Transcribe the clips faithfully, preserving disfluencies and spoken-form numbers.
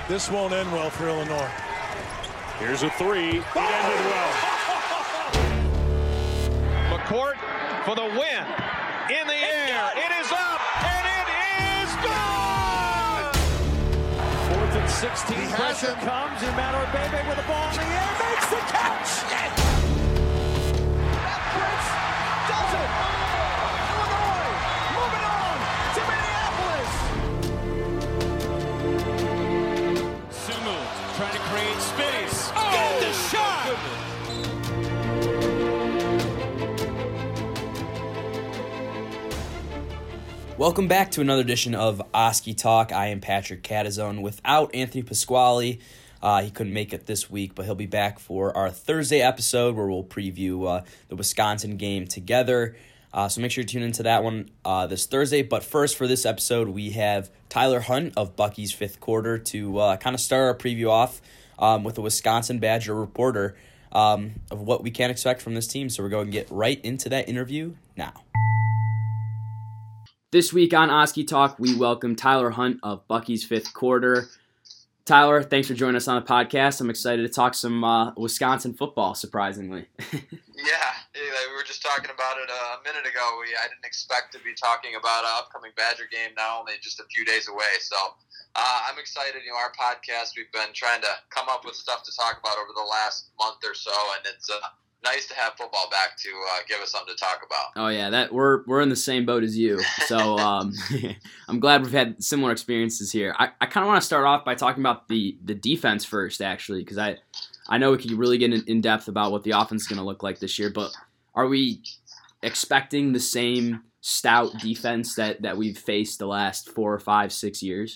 This won't end well for Illinois. Here's a three. It ended well. McCourt for the win. In the air. It is up. And it is gone! Fourth and sixteen. Pressure comes. Emmanuel Bebe with the ball in the air. Makes the catch. Yes! That Prince does it. Illinois moving on to Minneapolis. Sumu trying to create space. Oh, Get the shot! Welcome back to another edition of Oski Talk. I am Patrick Catazone without Anthony Pasquale. Uh, he couldn't make it this week, but he'll be back for our Thursday episode where we'll preview uh, the Wisconsin game together. Uh, so make sure to tune into that one uh, this Thursday. But first, for this episode, we have Tyler Hunt of Bucky's Fifth Quarter to uh, kind of start our preview off um, with a Wisconsin Badger reporter um, of what we can expect from this team. So we're going to get right into that interview now. This week on Oski Talk, we welcome Tyler Hunt of Bucky's Fifth Quarter. Tyler, thanks for joining us on the podcast. I'm excited to talk some uh, Wisconsin football, surprisingly. Yeah, we were just talking about it a minute ago. We, I didn't expect to be talking about an upcoming Badger game now, only just a few days away. So uh, I'm excited. You know, our podcast, we've been trying to come up with stuff to talk about over the last month or so, and it's uh, nice to have football back to uh, give us something to talk about. Oh yeah, that we're we're in the same boat as you. So um, I'm glad we've had similar experiences here. I, I kind of want to start off by talking about the the defense first, actually, because I I know we could really get in, in depth about what the offense is going to look like this year. But are we expecting the same stout defense that, that we've faced the last four or five, six years?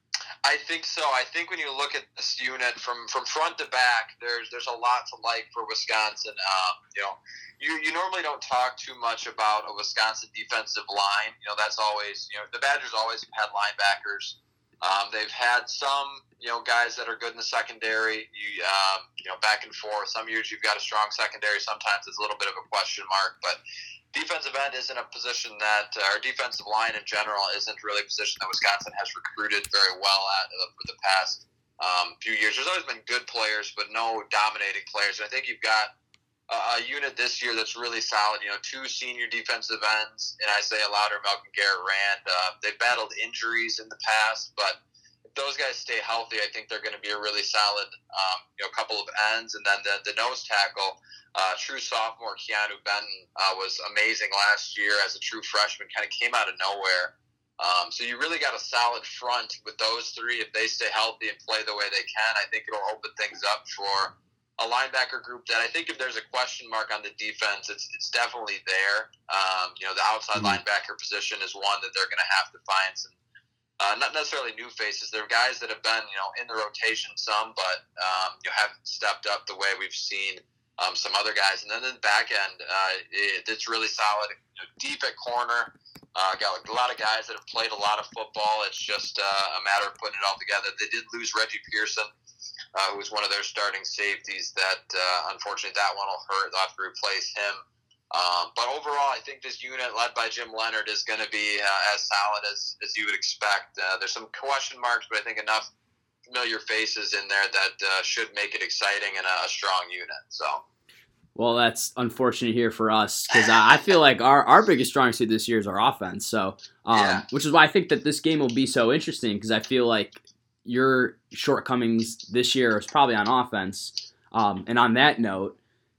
I think so. I think when you look at this unit from, from front to back, there's there's a lot to like for Wisconsin. Um, you know, you, you normally don't talk too much about a Wisconsin defensive line. You know, that's always, you know, the Badgers always have had linebackers. Um, they've had some, you know, guys that are good in the secondary. You um, you know, back and forth. Some years you've got a strong secondary. Sometimes it's a little bit of a question mark, but defensive end isn't a position that, uh, or defensive line in general isn't really a position that Wisconsin has recruited very well at for the past um, few years. There's always been good players, but no dominating players. And I think you've got a, a unit this year that's really solid. You know, two senior defensive ends in Isaiah Louder, Malcolm Garrett Rand. Uh, they've battled injuries in the past, but if those guys stay healthy, I think they're going to be a really solid, um, you know, couple of ends. And then the, the nose tackle, Uh, true sophomore Keanu Benton uh, was amazing last year as a true freshman, kind of came out of nowhere. Um, so you really got a solid front with those three. If they stay healthy and play the way they can, I think it'll open things up for a linebacker group that I think if there's a question mark on the defense, it's it's definitely there. Um, you know, the outside mm-hmm. linebacker position is one that they're going to have to find some, uh, not necessarily new faces. They're guys that have been, you know, in the rotation some, but um, you know, haven't stepped up the way we've seen Um, some other guys, and then in the back end, uh, it, it's really solid. You know, deep at corner, uh, got a lot of guys that have played a lot of football. It's just uh, a matter of putting it all together. They did lose Reggie Pearson, uh, who was one of their starting safeties. That uh, unfortunately, that one will hurt. They'll have to replace him. Um, but overall, I think this unit led by Jim Leonard is going to be uh, as solid as, as you would expect. Uh, there's some question marks, but I think enough familiar faces in there that uh, should make it exciting and a, a strong unit. So, well, that's unfortunate here for us because I feel like our, our biggest strong suit this year is our offense. So, um, yeah. which is why I think that this game will be so interesting because I feel like your shortcomings this year is probably on offense. Um, and on that note,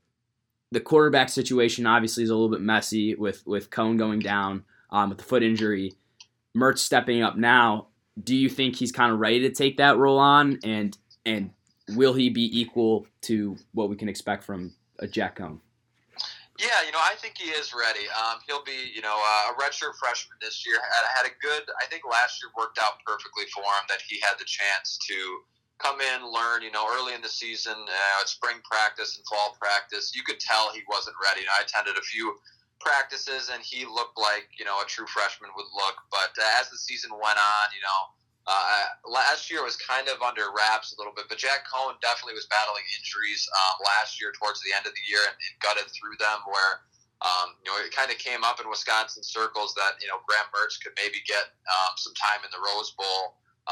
the quarterback situation obviously is a little bit messy with with Cone going down um, with the foot injury. Mertz stepping up now. Do you think he's kind of ready to take that role on, and and will he be equal to what we can expect from a Jack Cone? Yeah, you know, I think he is ready. Um, he'll be, you know, uh, a redshirt freshman this year. Had, had a good, I think last year worked out perfectly for him that he had the chance to come in, learn, you know, early in the season, uh, spring practice and fall practice. You could tell he wasn't ready. You know, I attended a few practices and he looked like, you know, a true freshman would look. But uh, as the season went on, you know, uh, last year was kind of under wraps a little bit. But Jack Cone definitely was battling injuries um, last year towards the end of the year and, and gutted through them where, um, you know, it kind of came up in Wisconsin circles that, you know, Graham Mertz could maybe get um, some time in the Rose Bowl.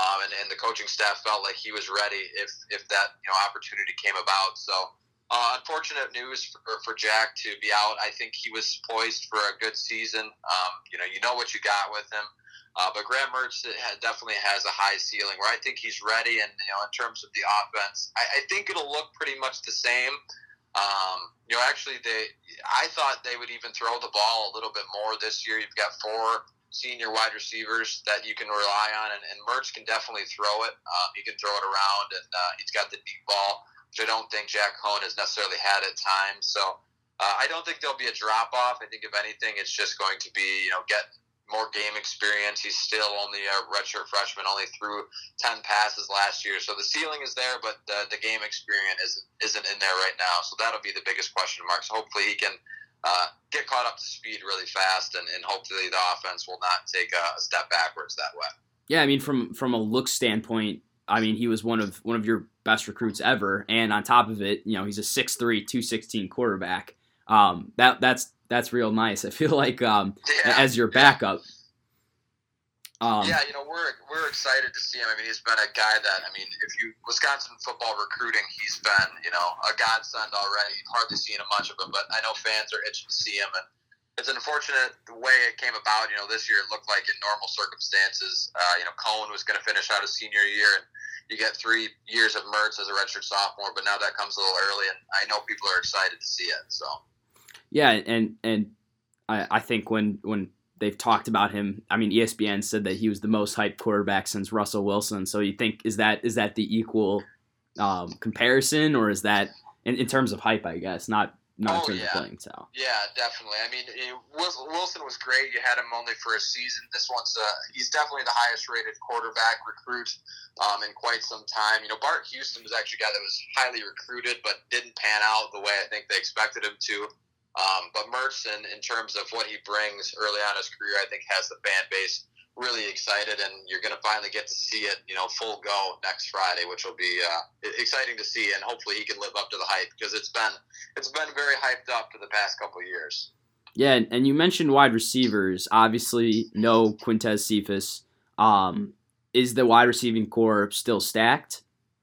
um, and, and the coaching staff felt like he was ready if if that you know opportunity came about. So. Uh, unfortunate news for, for Jack to be out. I think he was poised for a good season. Um, you know, you know what you got with him. Uh, but Graham Mertz definitely has a high ceiling where I think he's ready. And, you know, in terms of the offense, I, I think it'll look pretty much the same. Um, you know, actually, they, I thought they would even throw the ball a little bit more this year. You've got four senior wide receivers that you can rely on, and, and Mertz can definitely throw it. Um, he can throw it around, and uh, he's got the deep ball, which I don't think Jack Cohn has necessarily had at times. So uh, I don't think there'll be a drop-off. I think if anything, it's just going to be, you know, get more game experience. He's still only a redshirt freshman, only threw ten passes last year. So the ceiling is there, but the, the game experience isn't, isn't in there right now. So that'll be the biggest question mark. So hopefully he can uh, get caught up to speed really fast, and, and hopefully the offense will not take a step backwards that way. Yeah, I mean, from, from a look standpoint, I mean, he was one of one of your best recruits ever, and on top of it, you know, he's a six three, two sixteen quarterback. Um, that that's that's real nice. I feel like um, yeah, as your backup. Um, yeah, you know, we're we're excited to see him. I mean, he's been a guy that, I mean, if you Wisconsin football recruiting, he's been, you know, a godsend already. You've hardly seen much of him, but I know fans are itching to see him, and it's an unfortunate the way it came about. You know, this year it looked like in normal circumstances, uh, you know, Cohn was going to finish out his senior year, and you get three years of Mertz as a redshirt sophomore, but now that comes a little early, and I know people are excited to see it. So, yeah, and and I, I think when when they've talked about him, I mean, E S P N said that he was the most hyped quarterback since Russell Wilson. So you think is that is that the equal um, comparison, or is that in, in terms of hype? I guess not. Not oh, in terms yeah. of playing, so. Yeah, definitely. I mean, it, Wilson was great. You had him only for a season. This one's uh, he's definitely the highest-rated quarterback recruit um, in quite some time. You know, Bart Houston was actually a guy that was highly recruited but didn't pan out the way I think they expected him to. Um, but Mertz, in, in terms of what he brings early on in his career, I think has the fan base really excited, and you're going to finally get to see it, you know, full go next Friday, which will be uh, exciting to see, and hopefully he can live up to the hype, because it's been it's been very hyped up for the past couple of years. Yeah, and you mentioned wide receivers. Obviously, no Quintez Cephas. Um, is the wide receiving core still stacked?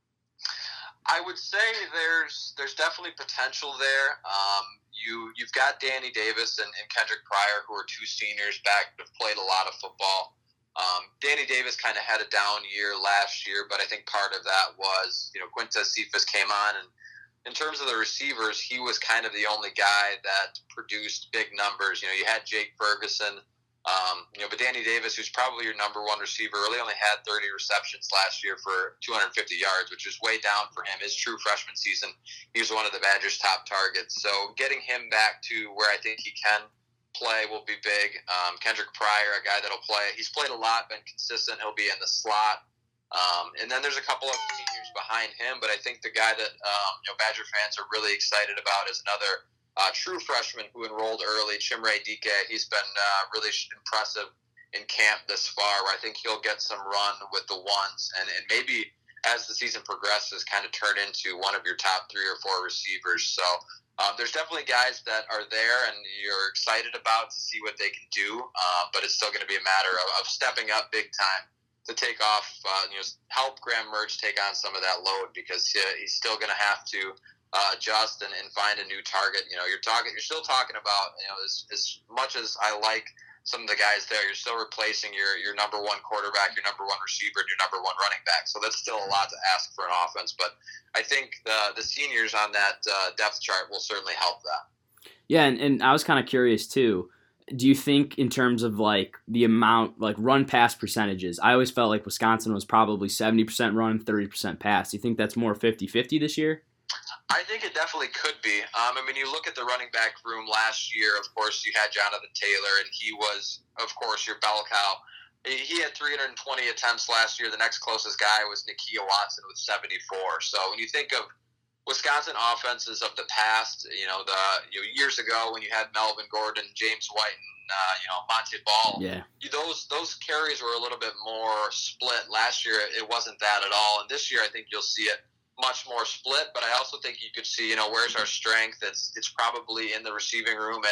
I would say there's there's definitely potential there. Um, you you've got Danny Davis and, and Kendrick Pryor, who are two seniors back, have played a lot of football. Um, Danny Davis kind of had a down year last year, but I think part of that was, you know, Quintez Cephas came on, and in terms of the receivers, he was kind of the only guy that produced big numbers. You know, you had Jake Ferguson, um, you know, but Danny Davis, who's probably your number one receiver, really only had thirty receptions last year for two hundred fifty yards, which is way down for him. His true freshman season, he was one of the Badgers' top targets. So getting him back to where I think he can play will be big. Um, Kendrick Pryor, a guy that'll play. He's played a lot, been consistent. He'll be in the slot. Um, and then there's a couple of seniors behind him, but I think the guy that um, you know Badger fans are really excited about is another uh, true freshman who enrolled early, Chimere Dike. He's been uh, really impressive in camp this far, where I think he'll get some run with the ones, and, and maybe as the season progresses, kind of turn into one of your top three or four receivers. So um, there's definitely guys that are there, and you're excited about to see what they can do, uh, but it's still going to be a matter of, of stepping up big time to take off, uh, you know, help Graham Mertz take on some of that load, because he, he's still going to have to uh, adjust and, and find a new target. You know, you're talking, you're still talking about, you know, as, as much as I like some of the guys there, you're still replacing your, your number one quarterback, your number one receiver, and your number one running back. So that's still a lot to ask for an offense. But I think the the seniors on that uh, depth chart will certainly help that. Yeah, and, and I was kind of curious too. Do you think in terms of like the amount, like run pass percentages, I always felt like Wisconsin was probably seventy percent run, thirty percent pass. Do you think that's more fifty-fifty this year? I think it definitely could be. Um, I mean, you look at the running back room last year, of course, you had Jonathan Taylor, and he was, of course, your bell cow. He had three hundred twenty attempts last year. The next closest guy was Nakia Watson with seventy-four. So when you think of Wisconsin offenses of the past, you know, the you know, years ago when you had Melvin Gordon, James White, and uh, you know Monte Ball, yeah, those those carries were a little bit more split. Last year it wasn't that at all, and this year I think you'll see it much more split. But I also think you could see, you know, where's our strength? It's it's probably in the receiving room, and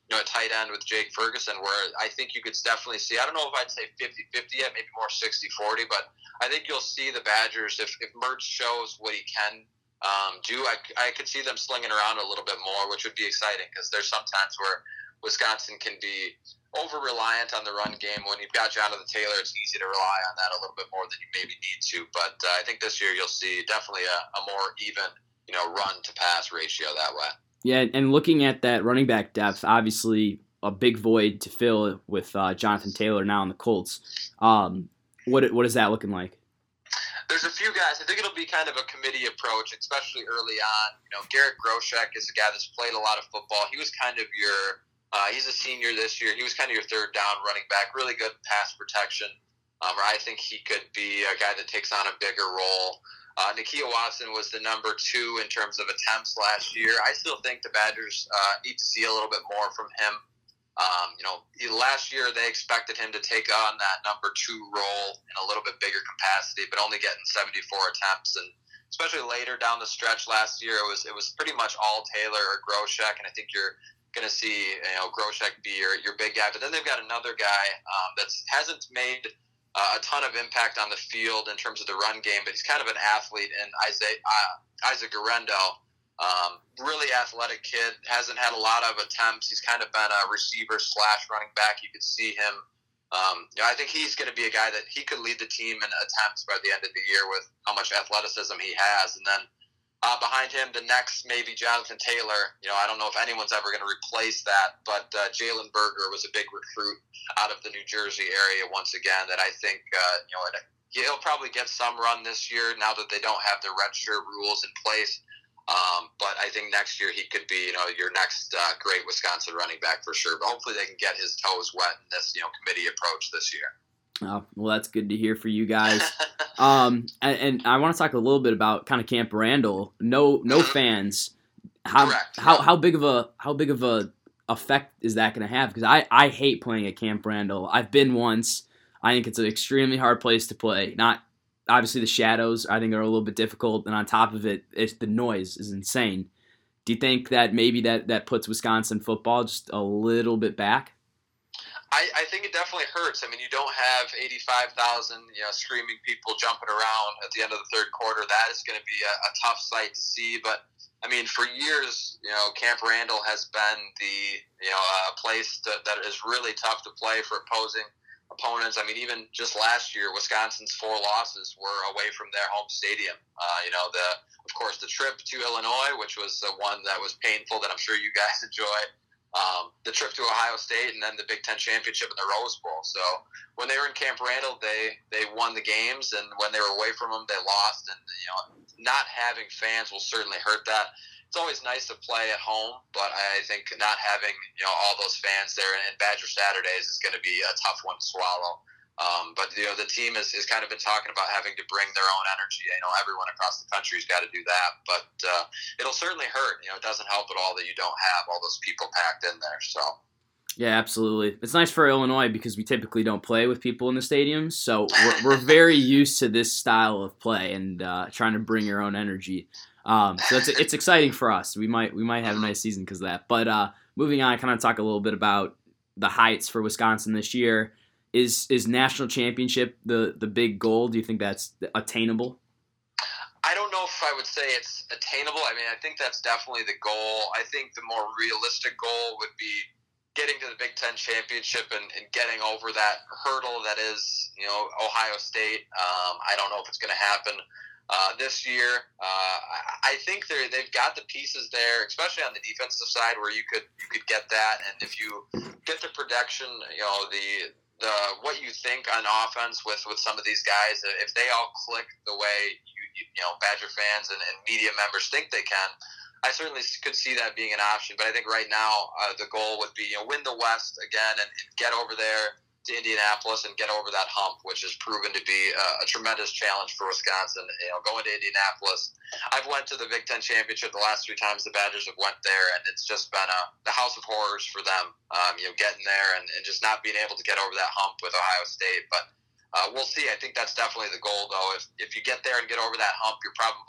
you know, a tight end with Jake Ferguson, where I think you could definitely see, I don't know if I'd say fifty-fifty yet, maybe more sixty-forty, but I think you'll see the Badgers, if, if Mertz shows what he can um, do, I, I could see them slinging around a little bit more, which would be exciting, because there's some times where Wisconsin can be over-reliant on the run game. When you've got Jonathan Taylor, it's easy to rely on that a little bit more than you maybe need to, but uh, I think this year you'll see definitely a, a more even, you know, run-to-pass ratio that way. Yeah, and looking at that running back depth, obviously a big void to fill with uh, Jonathan Taylor now in the Colts. Um, what what is that looking like? There's a few guys. I think it'll be kind of a committee approach, especially early on. You know, Garrett Groshek is a guy that's played a lot of football. He was kind of your uh, – he's a senior this year. He was kind of your third down running back, really good pass protection. Um, or I think he could be a guy that takes on a bigger role. Uh, Nakia Watson was the number two in terms of attempts last year. I still think the Badgers uh, need to see a little bit more from him. Um, you know, last year they expected him to take on that number two role in a little bit bigger capacity, but only getting seventy-four attempts. And especially later down the stretch last year, it was it was pretty much all Taylor or Groshek, and I think you're going to see you know Groshek be your your big guy. But then they've got another guy um, that hasn't made uh, a ton of impact on the field in terms of the run game, but he's kind of an athlete, and Isaac uh, Isaac Guerendo. Um, really athletic kid, hasn't had a lot of attempts. He's kind of been a receiver slash running back. You could see him. Um, you know, I think he's going to be a guy that he could lead the team in attempts by the end of the year with how much athleticism he has. And then uh, behind him, the next maybe Jonathan Taylor. You know, I don't know if anyone's ever going to replace that, but uh, Jalen Berger was a big recruit out of the New Jersey area once again that I think, uh, you know, he'll probably get some run this year now that they don't have the redshirt rules in place. Um, but I think next year he could be, you know, your next uh, great Wisconsin running back for sure. But hopefully they can get his toes wet in this, you know, committee approach this year. Oh, well, that's good to hear for you guys. um, and, and I want to talk a little bit about kind of Camp Randall. No, no mm-hmm. fans. How Correct. how yeah. how big of a how big of a effect is that going to have? Because I, I hate playing at Camp Randall. I've been once. I think it's an extremely hard place to play. Not Obviously, the shadows, I think, are a little bit difficult, and on top of it, it's, the noise is insane. Do you think that maybe that, that puts Wisconsin football just a little bit back? I, I think it definitely hurts. I mean, you don't have eighty-five thousand, you know, screaming people jumping around at the end of the third quarter. That is going to be a, a tough sight to see. But, I mean, for years, you know, Camp Randall has been the, you know, a place to, that is really tough to play for opposing opponents. I mean, even just last year, Wisconsin's four losses were away from their home stadium. Uh, you know, the of course the trip to Illinois, which was the one that was painful, that I'm sure you guys enjoyed. Um, the trip to Ohio State, and then the Big Ten championship in the Rose Bowl. So when they were in Camp Randall, they they won the games, and when they were away from them, they lost. And you know, not having fans will certainly hurt that. It's always nice to play at home, but I think not having you know all those fans there in Badger Saturdays is going to be a tough one to swallow. Um, but you know the team has, has kind of been talking about having to bring their own energy. I know everyone across the country's got to do that, but uh, it'll certainly hurt. You know, it doesn't help at all that you don't have all those people packed in there. So. Yeah, absolutely. It's nice for Illinois because we typically don't play with people in the stadiums, so we're, we're very used to this style of play and uh, trying to bring your own energy. Um, so it's it's exciting for us. We might we might have a nice season because of that. But uh, moving on, I kind of talk a little bit about the heights for Wisconsin this year. Is is national championship the, the big goal? Do you think that's attainable? I don't know if I would say it's attainable. I mean, I think that's definitely the goal. I think the more realistic goal would be getting to the Big Ten championship and, and getting over that hurdle that is, you know, Ohio State. Um, I don't know if it's going to happen uh, this year. Uh, I, I think they they've got the pieces there, especially on the defensive side, where you could you could get that. And if you get the production, you know, the the what you think on offense with, with some of these guys, if they all click the way you you, you know Badger fans and, and media members think they can, I certainly could see that being an option. But I think right now uh, the goal would be you know win the West again and, and get over there to Indianapolis and get over that hump, which has proven to be a, a tremendous challenge for Wisconsin. You know, going to Indianapolis, I've went to the Big Ten championship the last three times the Badgers have went there, and it's just been a the house of horrors for them. Um, you know, getting there and, and just not being able to get over that hump with Ohio State. But uh, we'll see. I think that's definitely the goal, though. If if you get there and get over that hump, you're probably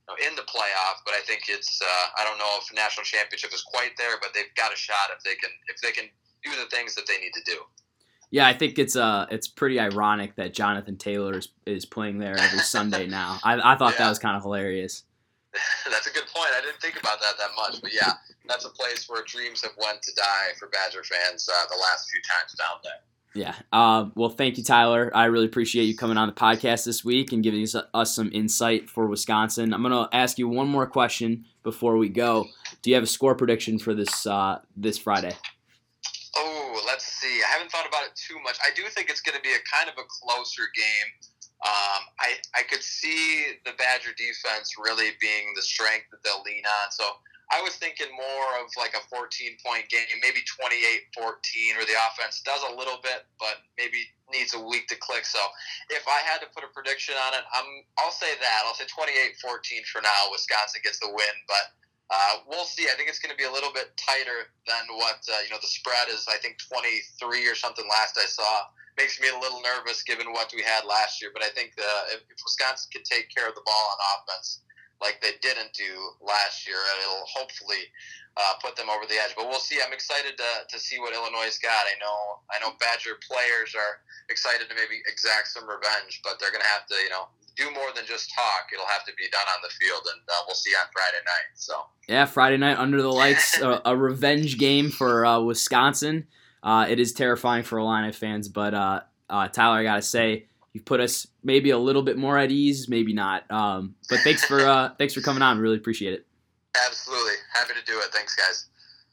know, in the playoff, but I think it's uh, I don't know if national championship is quite there, but they've got a shot if they can if they can do the things that they need to do. Yeah, I think it's uh it's pretty ironic that Jonathan Taylor is, is playing there every Sunday now. I I thought yeah. that was kind of hilarious. That's a good point. I didn't think about that that much, but yeah, that's a place where dreams have went to die for Badger fans uh, the last few times down there. Yeah. Uh, well, thank you, Tyler. I really appreciate you coming on the podcast this week and giving us, us some insight for Wisconsin. I'm going to ask you one more question before we go. Do you have a score prediction for this uh, this Friday? Oh, let's see. I haven't thought about it too much. I do think it's going to be a kind of a closer game. Um, I I could see the Badger defense really being the strength that they'll lean on. So I was thinking more of like a fourteen-point game, maybe twenty-eight fourteen, where the offense does a little bit, but maybe needs a week to click. So if I had to put a prediction on it, I'm, I'll say that. I'll say twenty-eight fourteen for now. Wisconsin gets the win, but uh, we'll see. I think it's going to be a little bit tighter than what, uh, you know, the spread is, I think, twenty-three or something last I saw. Makes me a little nervous given what we had last year, but I think uh, if, if Wisconsin can take care of the ball on offense like they didn't do last year, it'll hopefully uh, put them over the edge. But we'll see. I'm excited to, to see what Illinois' got. I know I know Badger players are excited to maybe exact some revenge, but they're going to have to, you know, do more than just talk. It'll have to be done on the field, and uh, we'll see on Friday night. So yeah, Friday night under the lights, a, a revenge game for uh, Wisconsin. Uh, it is terrifying for Illini fans, but uh, uh, Tyler, I gotta say, you've put us maybe a little bit more at ease, maybe not. Um, but thanks for uh, thanks for coming on. Really appreciate it. Absolutely, happy to do it. Thanks, guys.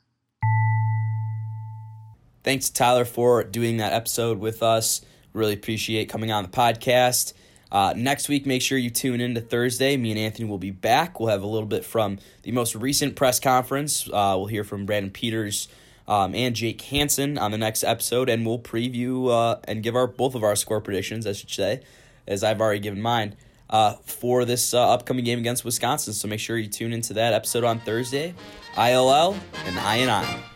Thanks to Tyler for doing that episode with us. Really appreciate coming on the podcast. Uh, next week, make sure you tune in to Thursday. Me and Anthony will be back. We'll have a little bit from the most recent press conference. Uh, we'll hear from Brandon Peters. Um, and Jake Hansen on the next episode, and we'll preview uh, and give our both of our score predictions, I should say, as I've already given mine, uh, for this uh, upcoming game against Wisconsin. So make sure you tune into that episode on Thursday. I L L and I and I.